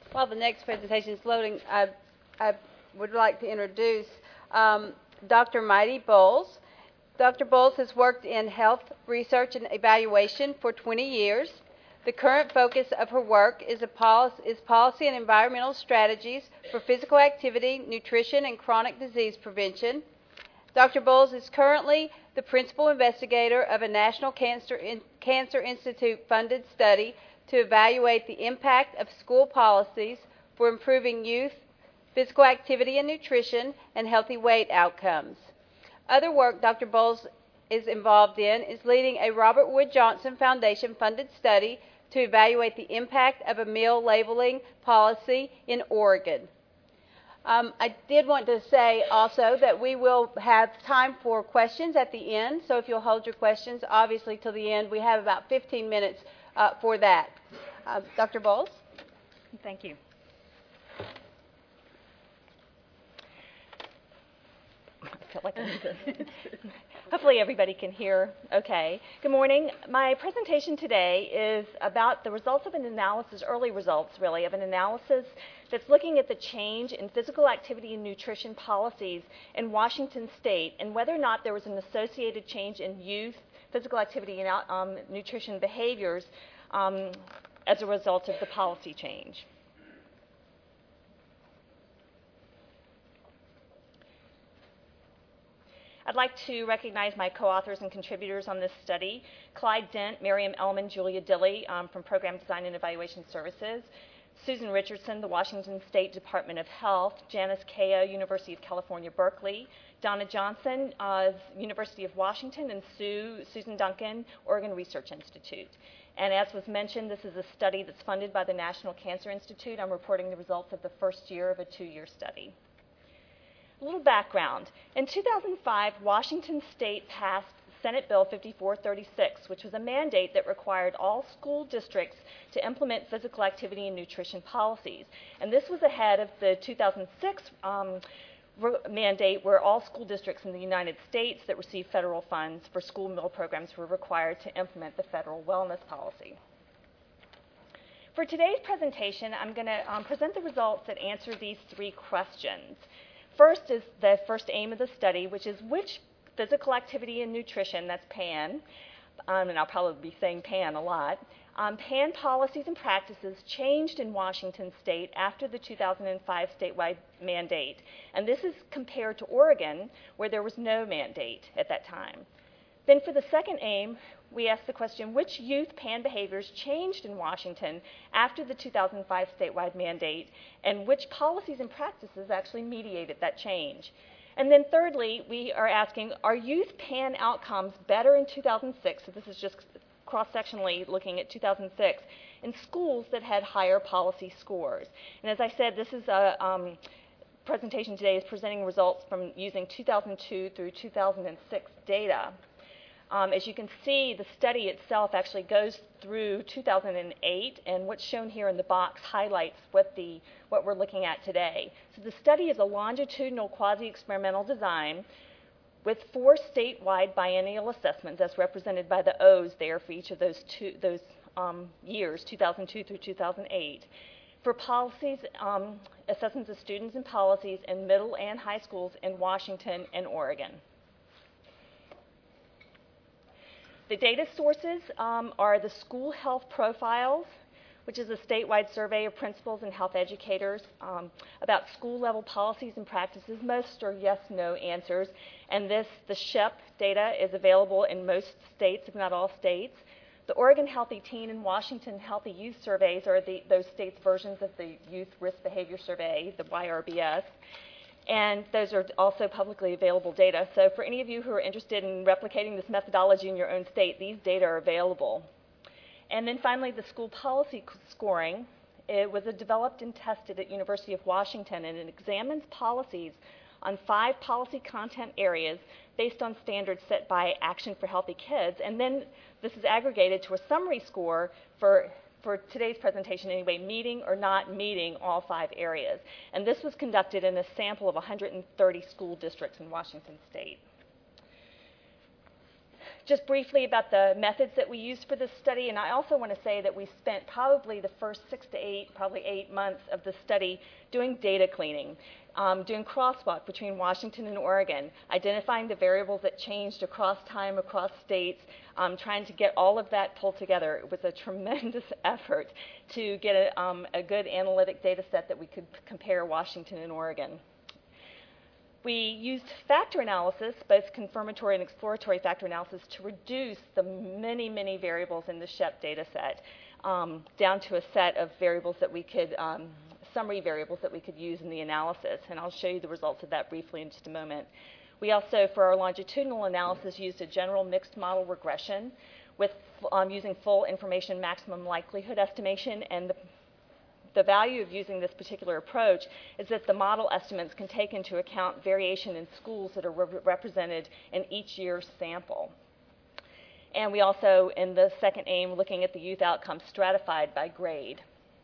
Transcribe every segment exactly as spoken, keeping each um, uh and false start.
While the next presentation is loading, I, I would like to introduce um, Doctor Mighty Bowles. Doctor Bowles has worked in health research and evaluation for twenty years. The current focus of her work is, a policy, is policy and environmental strategies for physical activity, nutrition, and chronic disease prevention. Doctor Bowles is currently the principal investigator of a National Cancer, in, Cancer Institute-funded study to evaluate the impact of school policies for improving youth, physical activity and nutrition, and healthy weight outcomes. Other work Doctor Bowles is involved in is leading a Robert Wood Johnson Foundation-funded study to evaluate the impact of a meal labeling policy in Oregon. Um, I did want to say also that we will have time for questions at the end, so if you'll hold your questions, obviously, till the end. We have about fifteen minutes uh, for that. Uh, Doctor Bowles? Thank you. I feel like I need to. Hopefully everybody can hear okay. Good morning. My presentation today is about the results of an analysis, early results really, of an analysis that's looking at the change in physical activity and nutrition policies in Washington State and whether or not there was an associated change in youth physical activity and um, nutrition behaviors um, as a result of the policy change. I'd like to recognize my co-authors and contributors on this study, Clyde Dent, Miriam Ellman, Julia Dilley um, from Program Design and Evaluation Services, Susan Richardson, the Washington State Department of Health, Janice Kao, University of California, Berkeley, Donna Johnson, uh, University of Washington, and Sue, Susan Duncan, Oregon Research Institute. And as was mentioned, this is a study that's funded by the National Cancer Institute. I'm reporting the results of the first year of a two-year study. A little background. In two thousand five, Washington State passed Senate Bill fifty-four thirty-six, which was a mandate that required all school districts to implement physical activity and nutrition policies. And this was ahead of the two thousand six um, mandate where all school districts in the United States that receive federal funds for school meal programs were required to implement the federal wellness policy. For today's presentation, I'm going to um, present the results that answer these three questions. First is the first aim of the study, which is which physical activity and nutrition, that's PAN, um, and I'll probably be saying PAN a lot, um, PAN policies and practices changed in Washington State after the two thousand five statewide mandate. And this is compared to Oregon, where there was no mandate at that time. Then for the second aim, we asked the question, which youth PAN behaviors changed in Washington after the two thousand five statewide mandate, and which policies and practices actually mediated that change? And then thirdly, we are asking, are youth PAN outcomes better in two thousand six, so this is just cross-sectionally looking at two thousand six, in schools that had higher policy scores? And as I said, this is a um, presentation today is presenting results from using two thousand two through two thousand six data. Um, as you can see, the study itself actually goes through two thousand eight, and what's shown here in the box highlights what, the, what we're looking at today. So the study is a longitudinal quasi-experimental design with four statewide biennial assessments, as represented by the O's there for each of those, two, those um, years, two thousand two through two thousand eight. For policies, um, assessments of students and policies in middle and high schools in Washington and Oregon. The data sources um, are the School Health Profiles, which is a statewide survey of principals and health educators um, about school-level policies and practices. Most are yes-no answers. And this, the S H E P data, is available in most states, if not all states. The Oregon Healthy Teen and Washington Healthy Youth Surveys are the, those states' versions of the Youth Risk Behavior Survey, the Y R B S. And those are also publicly available data. So for any of you who are interested in replicating this methodology in your own state, these data are available. And then finally, the school policy scoring. It was developed and tested at University of Washington, and it examines policies on five policy content areas based on standards set by Action for Healthy Kids. And then this is aggregated to a summary score for for today's presentation anyway, meeting or not meeting all five areas. And this was conducted in a sample of one hundred thirty school districts in Washington State. Just briefly about the methods that we used for this study, and I also want to say that we spent probably the first six to eight, probably eight months of the study doing data cleaning, um, doing crosswalk between Washington and Oregon, identifying the variables that changed across time, across states, um, trying to get all of that pulled together. It was a tremendous effort to get a, um, a good analytic data set that we could p- compare Washington and Oregon. We used factor analysis, both confirmatory and exploratory factor analysis, to reduce the many, many variables in the SHEP data set um, down to a set of variables that we could, um, summary variables that we could use in the analysis. And I'll show you the results of that briefly in just a moment. We also, for our longitudinal analysis, used a general mixed model regression with um, using full information maximum likelihood estimation. And the The value of using this particular approach is that the model estimates can take into account variation in schools that are re- represented in each year's sample. And we also, in the second aim, looking at the youth outcomes stratified by grade.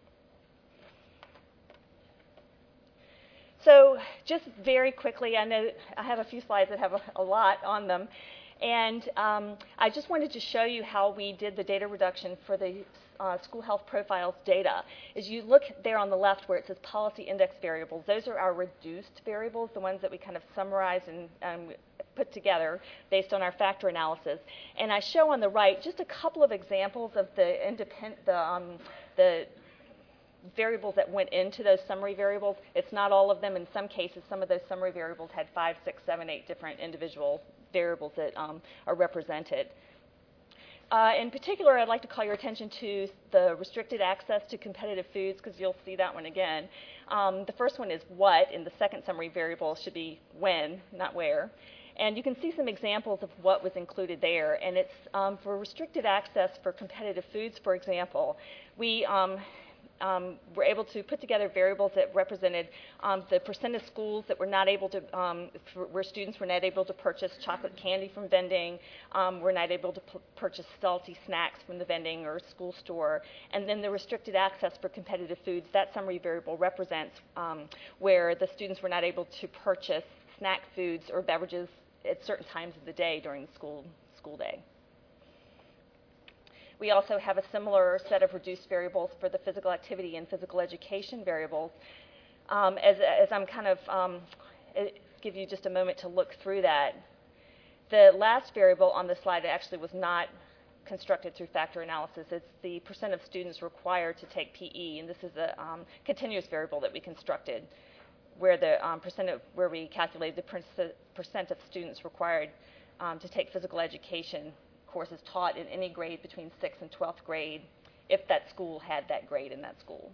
So just very quickly, I know I have a few slides that have a, a lot on them. And um, I just wanted to show you how we did the data reduction for the uh, school health profiles data. As you look there on the left where it says policy index variables, those are our reduced variables, the ones that we kind of summarize and um, put together based on our factor analysis. And I show on the right just a couple of examples of the independent, the, um, the variables that went into those summary variables. It's not all of them. In some cases, some of those summary variables had five, six, seven, eight different individual variables that um, are represented. Uh, in particular, I'd like to call your attention to the restricted access to competitive foods, because you'll see that one again. Um, the first one is what, and the second summary variable should be when, not where. And you can see some examples of what was included there. And it's um, for restricted access for competitive foods, for example, we um, Um, were able to put together variables that represented um, the percent of schools that were not able to, um, for, where students were not able to purchase chocolate candy from vending, um, were not able to p- purchase salty snacks from the vending or school store, and then the restricted access for competitive foods. That summary variable represents um, where the students were not able to purchase snack foods or beverages at certain times of the day during the school school day. We also have a similar set of reduced variables for the physical activity and physical education variables. Um, as, as I'm kind of um, give you just a moment to look through that. The last variable on the slide actually was not constructed through factor analysis. It's the percent of students required to take P E, and this is a um, continuous variable that we constructed, where the um, percent of where we calculated the percent of students required um, to take physical education courses taught in any grade between sixth and twelfth grade, if that school had that grade in that school.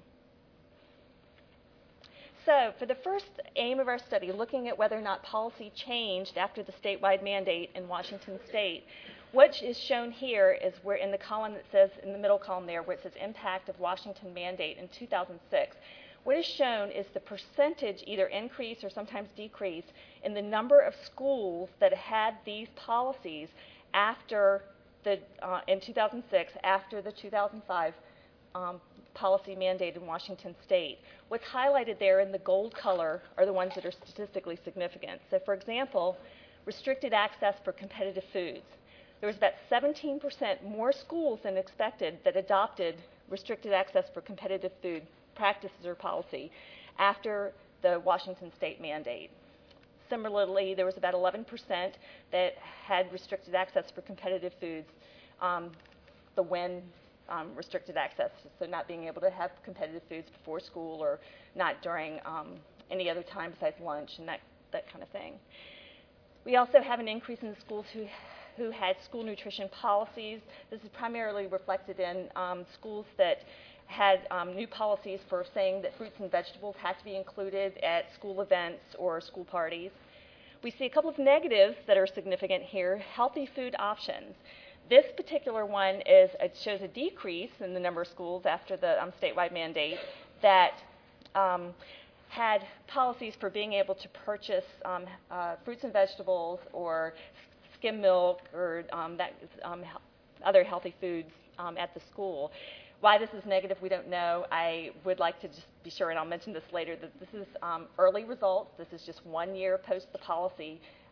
So for the first aim of our study, looking at whether or not policy changed after the statewide mandate in Washington State, what is shown here is where in the column that says, in the middle column there, where it says impact of Washington mandate in two thousand six, what is shown is the percentage either increase or sometimes decrease in the number of schools that had these policies after the, uh, in two thousand six, after the two thousand five um, policy mandate in Washington State. What's highlighted there in the gold color are the ones that are statistically significant. So for example, restricted access for competitive foods. There was about seventeen percent more schools than expected that adopted restricted access for competitive food practices or policy after the Washington State mandate. Similarly, there was about eleven percent that had restricted access for competitive foods, um, the when um, restricted access, so not being able to have competitive foods before school or not during um, any other time besides lunch and that, that kind of thing. We also have an increase in the schools who, who had school nutrition policies. This is primarily reflected in um, schools that had um, new policies for saying that fruits and vegetables had to be included at school events or school parties. We see a couple of negatives that are significant here. Healthy food options. This particular one is it shows a decrease in the number of schools after the um, statewide mandate that um, had policies for being able to purchase um, uh, fruits and vegetables or skim milk or um, that, um, other healthy foods um, at the school. Why this is negative, we don't know. I would like to just be sure, and I'll mention this later, that this is um, early results. This is just one year post the policy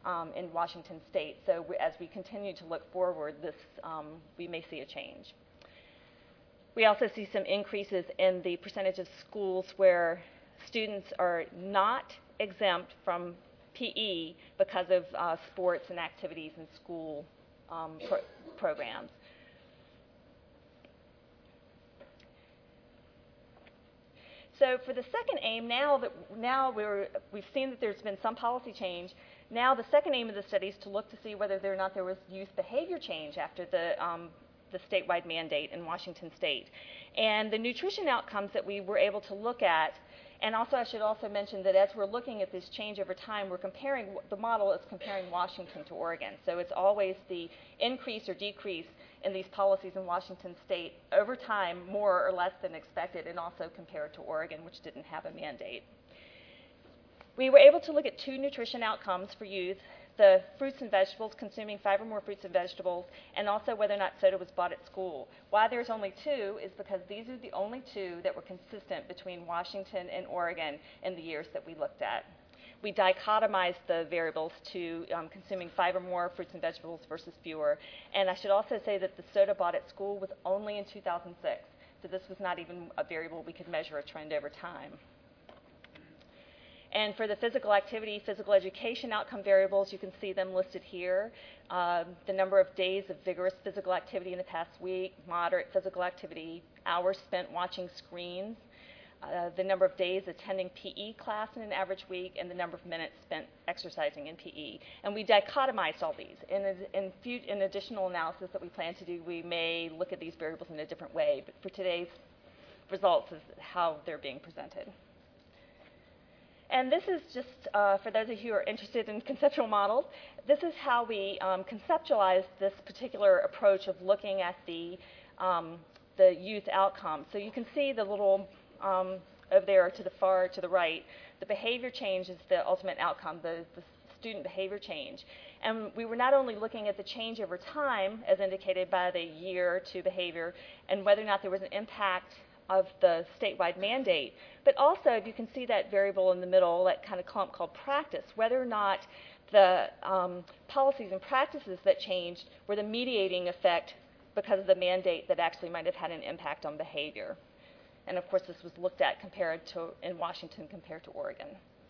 um, in Washington State. So we, as we continue to look forward, this, um, we may see a change. We also see some increases in the percentage of schools where students are not exempt from P E because of uh, sports and activities and school um, pro programs. So for the second aim, now that now we're, we've seen that there's been some policy change, now the second aim of the study is to look to see whether or not there was youth behavior change after the, um, the statewide mandate in Washington State. And the nutrition outcomes that we were able to look at, and also I should also mention that as we're looking at this change over time, we're comparing, the model is comparing Washington to Oregon. So it's always the increase or decrease in these policies in Washington State over time, more or less than expected, and also compared to Oregon, which didn't have a mandate. We were able to look at two nutrition outcomes for youth: the fruits and vegetables, consuming five or more fruits and vegetables, and also whether or not soda was bought at school. Why there's only two is because these are the only two that were consistent between Washington and Oregon in the years that we looked at. We dichotomized the variables to um, consuming five or more fruits and vegetables versus fewer. And I should also say that the soda bought at school was only in two thousand six. So this was not even a variable we could measure a trend over time. And for the physical activity, physical education outcome variables, you can see them listed here. Um, the number of days of vigorous physical activity in the past week, moderate physical activity, hours spent watching screens, uh, the number of days attending P E class in an average week, and the number of minutes spent exercising in P E. And we dichotomized all these. In, a, in, few, in additional analysis that we plan to do, we may look at these variables in a different way. But for today's results is how they're being presented. And this is just, uh, for those of you who are interested in conceptual models, this is how we um, conceptualized this particular approach of looking at the, um, the youth outcomes. So you can see the little, um, over there to the far to the right, the behavior change is the ultimate outcome, the, the student behavior change. And we were not only looking at the change over time, as indicated by the year to behavior, and whether or not there was an impact of the statewide mandate, but also if you can see that variable in the middle, that kind of clump called practice, whether or not the um, policies and practices that changed were the mediating effect because of the mandate that actually might have had an impact on behavior. And of course this was looked at compared to in Washington compared to Oregon.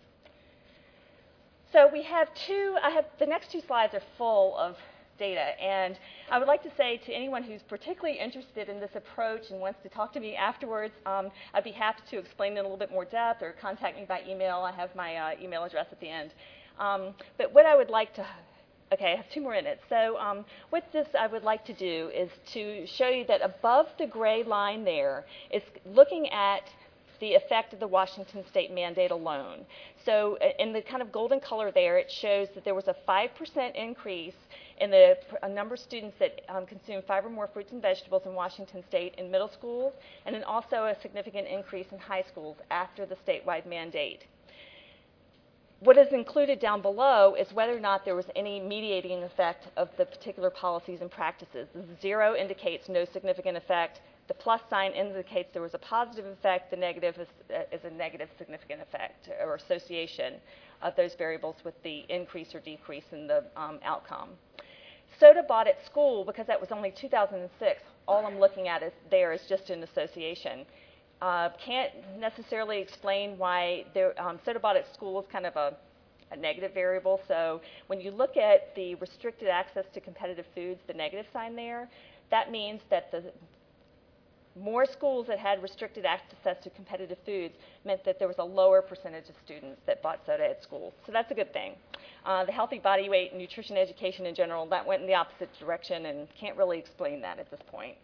So we have two, I have, the next two slides are full of data. And I would like to say to anyone who's particularly interested in this approach and wants to talk to me afterwards, um, I'd be happy to explain in a little bit more depth or contact me by email. I have my uh, email address at the end. Um, but what I would like to, okay, I have two more minutes. So um, what this I would like to do is to show you that above the gray line there is looking at the effect of the Washington State mandate alone. So in the kind of golden color there, it shows that there was a five percent increase in the a number of students that um, consume five or more fruits and vegetables in Washington State in middle schools, and then also a significant increase in high schools after the statewide mandate. What is included down below is whether or not there was any mediating effect of the particular policies and practices. The zero indicates no significant effect. The plus sign indicates there was a positive effect. The negative is, uh, is a negative significant effect or association of those variables with the increase or decrease in the um, outcome. Soda bought at school, because that was only two thousand six, all I'm looking at is there is just an association. Uh, can't necessarily explain why there, um, soda bought at school is kind of a, a negative variable. So when you look at the restricted access to competitive foods, the negative sign there, that means that the more schools that had restricted access to competitive foods meant that there was a lower percentage of students that bought soda at school. So that's a good thing. Uh, the healthy body weight and nutrition education in general, that went in the opposite direction and can't really explain that at this point.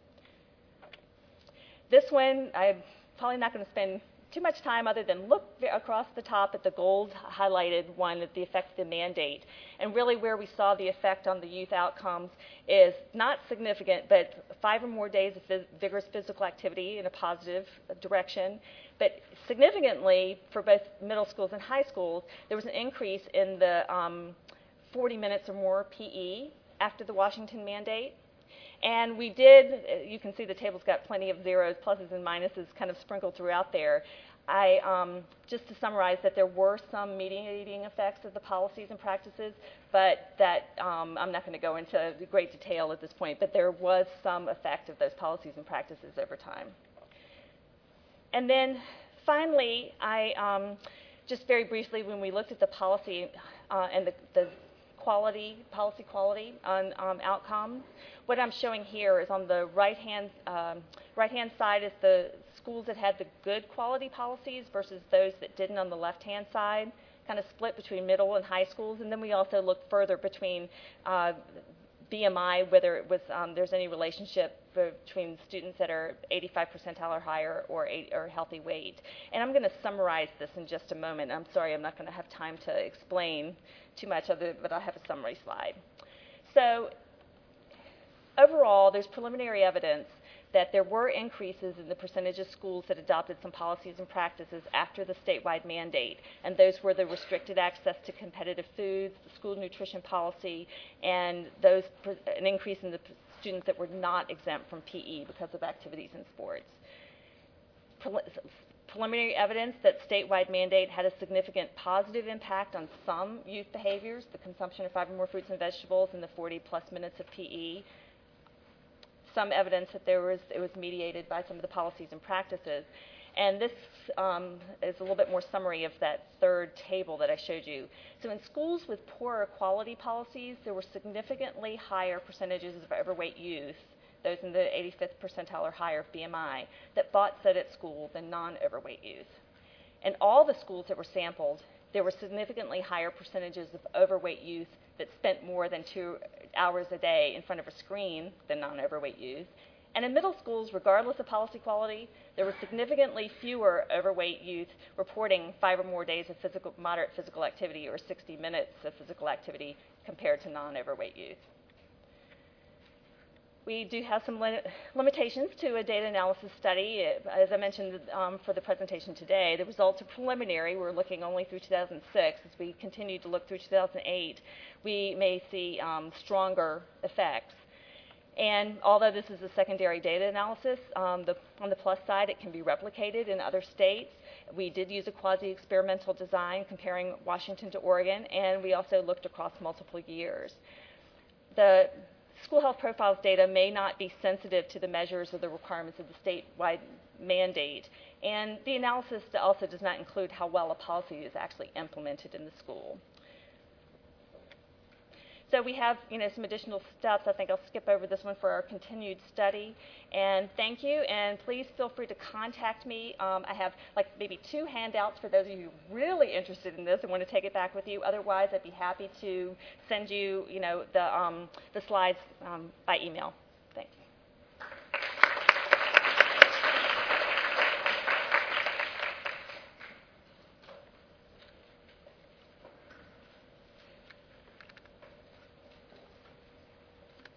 This one, I'm probably not going to spend too much time other than look across the top at the gold highlighted one at the effect of the mandate. And really where we saw the effect on the youth outcomes is not significant, but five or more days of phys vigorous physical activity in a positive direction. But significantly, for both middle schools and high schools, there was an increase in the um, forty minutes or more P E after the Washington mandate. And we did, you can see the table's got plenty of zeros, pluses and minuses kind of sprinkled throughout there. I, um, just to summarize, that there were some mediating effects of the policies and practices, but that um, I'm not going to go into great detail at this point, but there was some effect of those policies and practices over time. And then finally, I um, just very briefly, when we looked at the policy uh, and the, the quality, policy quality on um, outcomes, what I'm showing here is on the right-hand um, right-hand side is the schools that had the good quality policies versus those that didn't on the left-hand side, kind of split between middle and high schools. And then we also looked further between uh, B M I, whether it was um, there's any relationship between students that are eighty-five percentile or higher or, eight, or healthy weight. And I'm going to summarize this in just a moment. I'm sorry, I'm not going to have time to explain too much of it, but I have a summary slide. So overall, there's preliminary evidence that there were increases in the percentage of schools that adopted some policies and practices after the statewide mandate, and those were the restricted access to competitive foods, the school nutrition policy, and those an increase in the students that were not exempt from P E because of activities and sports. Prel preliminary evidence that statewide mandate had a significant positive impact on some youth behaviors, the consumption of five or more fruits and vegetables, and the forty plus minutes of P E. Some evidence that there was, it was mediated by some of the policies and practices. And this um, is a little bit more summary of that third table that I showed you. So in schools with poorer quality policies, there were significantly higher percentages of overweight youth, those in the eighty-fifth percentile or higher of B M I, that bought Set at School than non-overweight youth. In all the schools that were sampled, there were significantly higher percentages of overweight youth that spent more than two hours a day in front of a screen than non-overweight youth. And in middle schools, regardless of policy quality, there were significantly fewer overweight youth reporting five or more days of physical, moderate physical activity or sixty minutes of physical activity compared to non-overweight youth. We do have some li limitations to a data analysis study. As I mentioned um, for the presentation today, the results are preliminary. We're looking only through two thousand six. As we continue to look through two thousand eight, we may see um, stronger effects. And although this is a secondary data analysis, um, the, on the plus side, it can be replicated in other states. We did use a quasi-experimental design comparing Washington to Oregon, and we also looked across multiple years. The School health profiles data may not be sensitive to the measures or the requirements of the statewide mandate, and the analysis also does not include how well a policy is actually implemented in the school. So we have, you know, some additional steps. I think I'll skip over this one for our continued study. And thank you, and please feel free to contact me. Um, I have like maybe two handouts for those of you really interested in this and want to take it back with you. Otherwise, I'd be happy to send you, you know, the, um, the slides um, by email.